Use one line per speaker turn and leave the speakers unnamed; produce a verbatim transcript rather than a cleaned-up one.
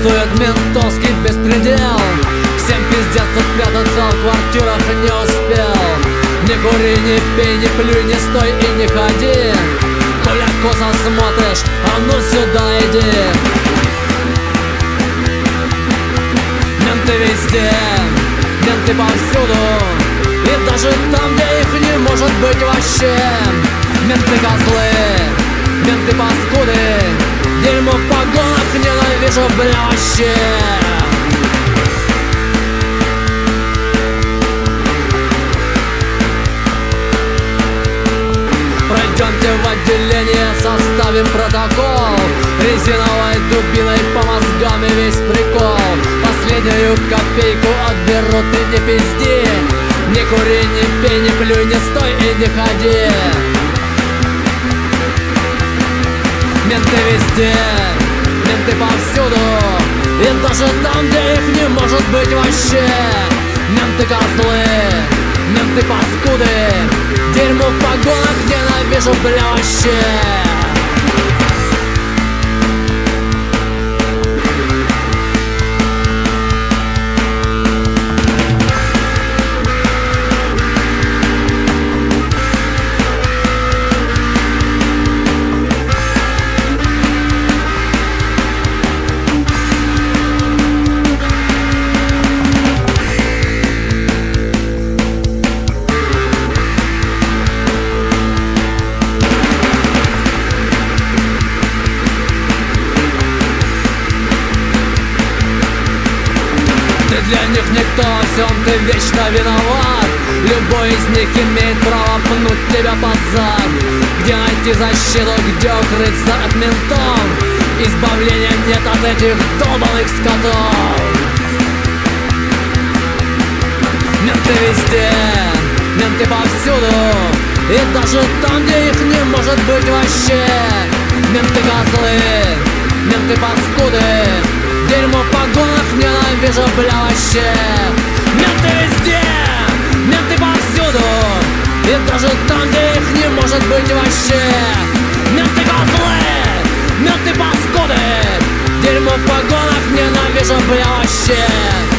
Буксует ментовский беспредел. Всем пиздец, кто спрятаться в квартирах не успел. Не кури, не пей, не плюй, не стой и не ходи. Коля косо смотришь, а ну сюда иди. Менты везде, менты повсюду, и даже там, где их не может быть вообще. Менты козлы, менты паскуды, дерьмо в погонах ненавижу, бля, вообще. Пройдемте в отделение, составим протокол. Резиновой дубиной по мозгам и весь прикол. Последнюю копейку отберут, и не пизди. Не кури, не пей, не плюй, не стой и не ходи. Менты везде, менты повсюду, и даже там, где их не может быть вообще. Менты козлы, менты паскуды, дерьмо в погонах ненавижу, бля, вообще. Ты для них никто, во всем ты вечно виноват. Любой из них имеет право пнуть тебя под зад. Где найти защиту, где укрыться от ментов? Избавления нет от этих долбаных скотов. Менты везде, менты повсюду, и даже там, где их не может быть вообще. Менты козлы, менты паскуды, дерьмо в погонах ненавижу, бля, вообще. Менты везде, менты повсюду, и даже там, где их не может быть вообще. Менты козлы, менты паскуды, дерьмо в погонах ненавижу, бля, вообще.